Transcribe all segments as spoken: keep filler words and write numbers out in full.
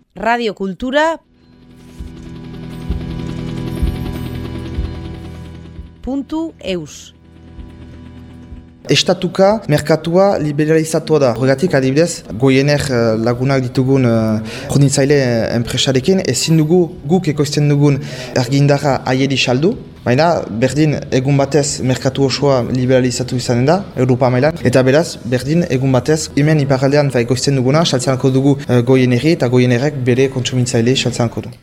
Radio Kultura puntu eus. Estatuka merkatua liberalizatua da. Horregatik adibidez, goiener lagunak ditugun hornitzaile uh, enpresarekin, ezin dugu guk ekoizten dugun argindarra aieri saldu, baina berdin egun batez merkatu osoa liberalizatu izanen da, Europa mailan, eta beraz, berdin egun batez hemen iparaldean ekoizten duguna, saltzanako dugu uh, goieneri eta goienerek bere kontsumitzaile saltzanako du.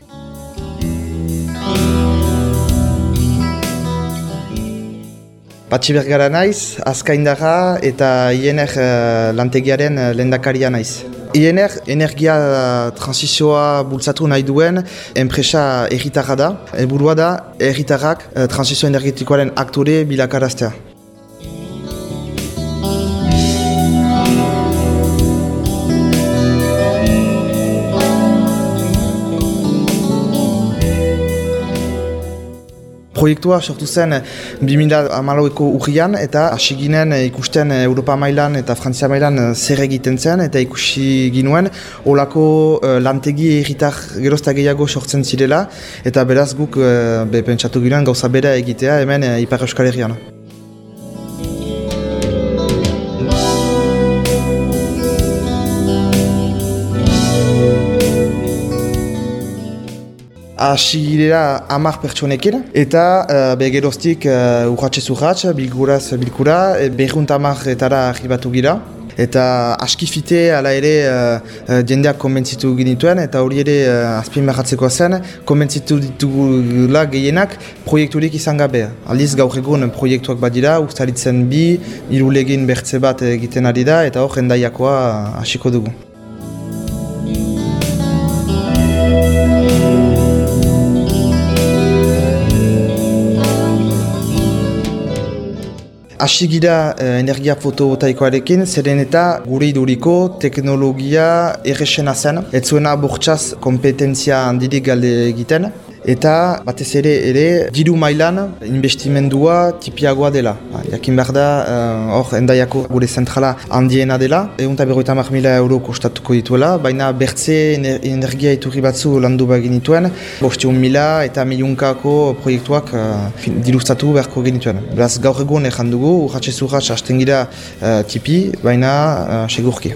Patxibergara naiz, Azkaindarra eta I N R uh, lantegiaren uh, lehendakaria naiz. I N R energia transizioa bultzatu nahi duen enpresa erritarra da. Helburua da erritarrak uh, transizio energetikoaren aktore bilakaraztea. Proiektua sortu zen bi mila hamalaueko urrian eta hasi ginen ikusten Europa mailan eta Frantzia mailan zer egiten zen eta ikusi ginuen olako uh, lantegi erritar gerozta gehiago sortzen zirela eta beraz guk uh, be, pentsatu ginen gauza bera egitea hemen uh, Ipar Euskal Herrian. Hasi girela hamar pertsonekin eta uh, begeroztik uh, urratxez urratx, bilkuraz bilkura, berrunt hamarretara arribatu gira. Eta askifite ala ere uh, jendeak konbentzitu ginituen eta hori ere uh, azpimarratzeko zen, konbentzitu ditugula gehienak proiekturik izan gabe. Aldiz gaur egun proiektuak badira, ustaritzen bi, hirulegin bertze bat egiten ari da eta hor endaiakoa hasiko dugu. Hasi gira eh, energia fotovoltaikoarekin, zeren eta gure iduriko teknologia errexena zen. Ez zuena bortxaz kompetentzia handirik galde egiten. Eta batez ere ere diru mailan investimendua tipiagoa dela. Jakin behar da hor uh, endaiako gure zentrala handiena dela. Ehun eta berrogeita hamar mila euro kostatuko dituela, baina bertze energia iturri batzu landu bagin dituen. Bosteun mila eta miliunkako proiektuak uh, dilustatu beharko genituen. Beraz gaur egun ezan dugu, urratxez urratx hasten gira uh, tipi, baina uh, segurki.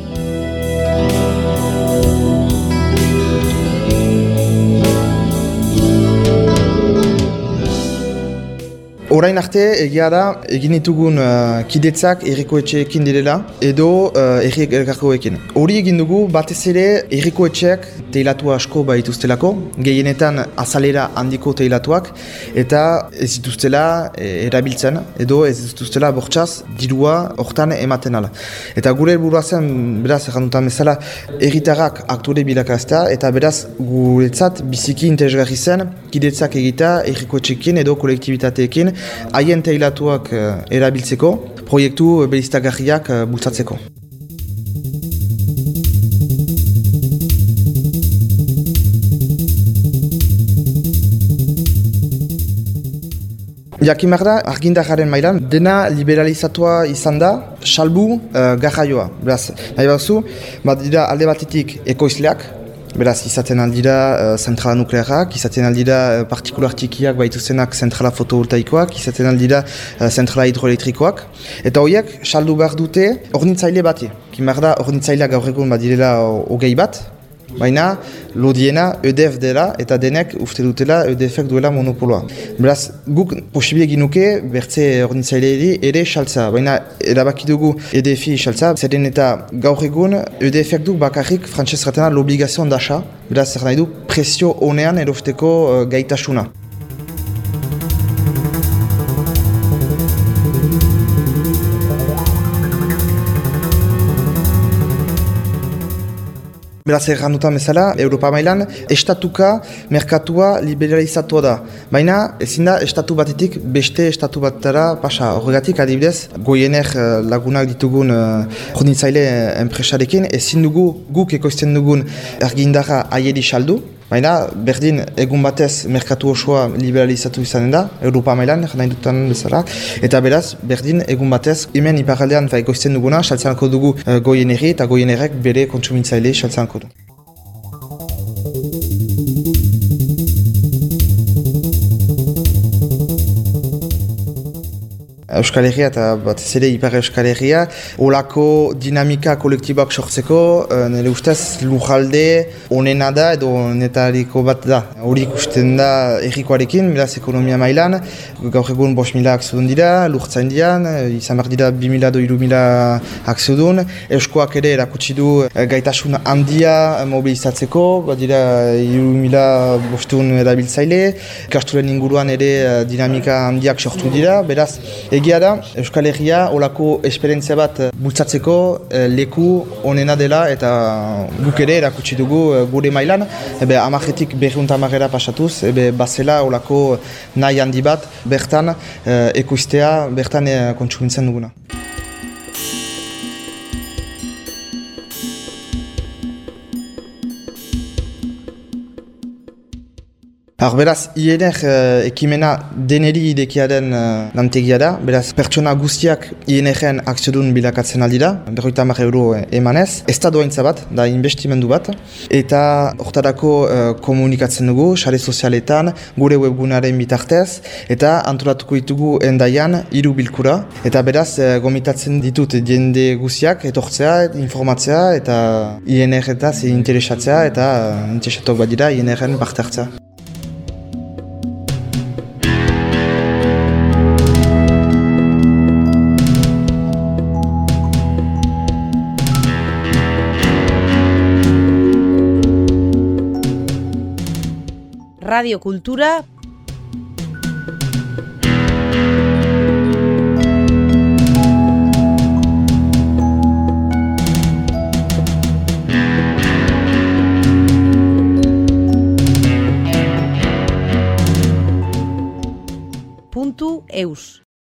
Orain arte, egia da, egin ditugun uh, kidetzak errikoetxeekin direla edo uh, erriek elkarkoekin. Hori egin dugu batez ere errikoetxeak teilatu asko baituztelako, gehienetan azalera handiko teilatuak eta ez dituztela e, erabiltzen edo ez dituztela bortxaz dirua hortan ematen ala. Eta gure helburua zen, beraz, errandutan bezala, erritarrak aktore bilakaztea eta beraz guretzat biziki interesgarri zen kidetzak egita errikoetxeekin edo kolektibitateekin haien teilatuak uh, erabiltzeko, proiektu beriztagarriak uh, bultzatzeko. Jakin behar da, argindarraren mailan, dena liberalizatua izan da, salbu uh, garraioa. Beraz, nahi baduzu, bat dira alde batetik ekoizleak, beraz, izaten aldira uh, zentrala nuklearrak, izaten aldira uh, partikular txikiak baituzenak zentrala fotovoltaikoak, izaten aldira uh, zentrala hidroelektrikoak. Eta horiek, saldu behar dute hornitzaile bati. Kimar da, hornitzaileak gaur egun badirela hogei bat, baina lodiena E D F dela eta denek uste dutela E D F-ek duela monopoloa. Beraz, guk posibile ginuke bertze hornitzaileeri ere saltza, baina erabaki dugu E D F-i saltza, zeren eta gaur egun E D F-ek du bakarrik frantzez ratena l'obligazioan d'achat, beraz zer nahi du presio honean erosteko uh, gaitasuna. Beraz, errandutan bezala, Europa mailan, estatuka merkatua liberalizatua da. Baina, ezin da, estatu batetik beste estatu batera pasa. Horregatik, adibidez, goiener lagunak ditugun hornitzaile enpresarekin, ezin dugu guk ekoizten dugun argindarra aieri saldu. Baina, berdin, egun batez merkatu osoa liberalizatu izanen da, Europa mailan, nahi dutan bezala. Eta beraz, berdin, egun batez, hemen iparaldean ekoizten duguna, saltzanako dugu goieneri eta goienerek bere kontsumitzaile saltzanako du. Euskal Herria eta batez ere Ipar Euskal Herria, olako dinamika kolektiboak sortzeko, nire ustez lujalde onena da edo netariko bat da. Hori ikusten da errikoarekin, beraz ekonomia mailan, gaur egun bost mila akziodun dira, lurtzain dian, izan behar dira bi mila do hiru mila akziodun, Euskoak ere erakutsi du gaitasun handia mobilizatzeko, bat dira hiru mila bostehun erabiltzaile, ikastolen inguruan ere dinamika handiak sortu dira, beraz egia da Euskal Herria olako esperientzia bat bultzatzeko leku onena dela eta guk ere erakutsi dugu gure mailan, ebe amajetik berriunta amarera pasatuz, ebe bazela olako nahi handi bat bertan ekoiztea, bertan kontsumintzen duguna. Har, beraz, I N R uh, ekimena deneri idekia den uh, lantegia da, beraz, pertsona guztiak I N R-en akziodun bilakatzen aldira, berroita hamar euro emanez, ez da doaintza bat, da investimendu bat, eta hortarako uh, komunikatzen dugu, sare sozialetan, gure webgunaren bitartez, eta antolatuko ditugu endaian hiru bilkura, eta beraz, uh, gomitatzen ditut jende guztiak, etortzea, informatzea, eta I N R-etaz interesatzea, eta uh, interesatok bat dira I N R-en parte hartzea. Radio Kultura puntu eus